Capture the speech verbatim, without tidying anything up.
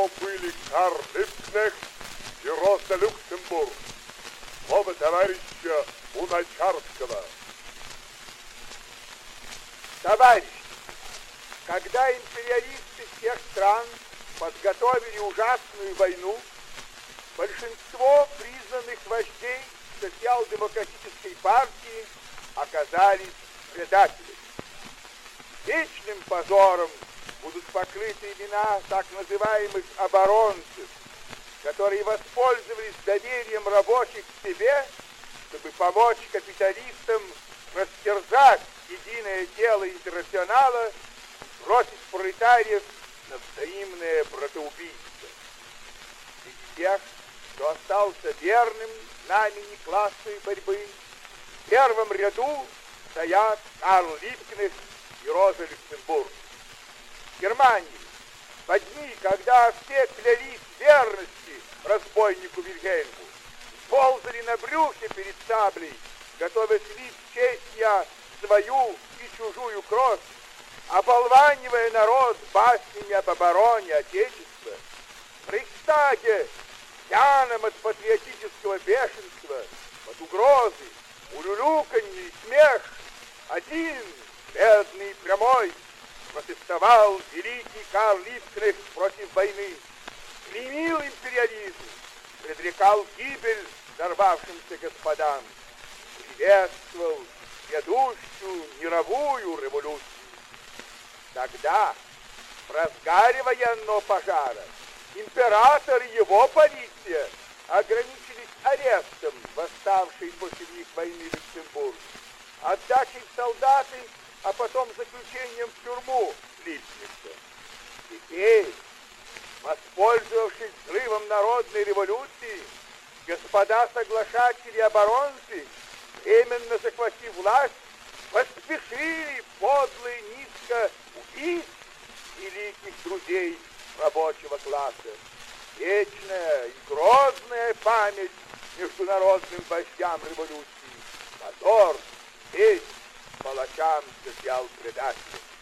то были Карл Липкнехт и Роза Люксембург. Слово товарища Уначарского. Товарищи, когда империалисты всех стран подготовили ужасную войну, большинство признанных вождей социал-демократической партии оказались предателями. Вечным позором будут покрыты имена так называемых оборонцев, которые воспользовались доверием рабочих к себе, чтобы помочь капиталистам растерзать единое тело интернационала, бросить пролетариев на взаимное братоубийство. Среди тех, кто остался верным знамени классовой борьбы, в первом ряду стоят Карл Липкнехт и Роза Люксембург. В Германии, в дни, когда все клялись верности разбойнику Вильгельму, ползали на брюхе перед саблей, готовясь лить честью свою и чужую кровь, оболванивая народ баснями об обороне Отечества. В Рейхстаге, пьяным от патриотического бешенства, под угрозой, улюлюканье и смех, один, бедный и прямой, протестовал великий Карл Липкнехт против войны, клеймил империализм, предрекал гибель взорвавшимся господам, приветствовал ведущую мировую революцию. Тогда, в разгаре военного пожара, император и его полиция ограничились арестом восставшей после них войны Люксембург, отдачей в солдаты, а потом заключением в тюрьму Липкнехта. Теперь, воспользовавшись взрывом народной революции, господа соглашатели и оборонцы, временно захватив власть, поспешили подло и низко убить великих друзей рабочего класса. Вечная и грозная память международным вождям революции. Позор, весь палачам социал-предателей.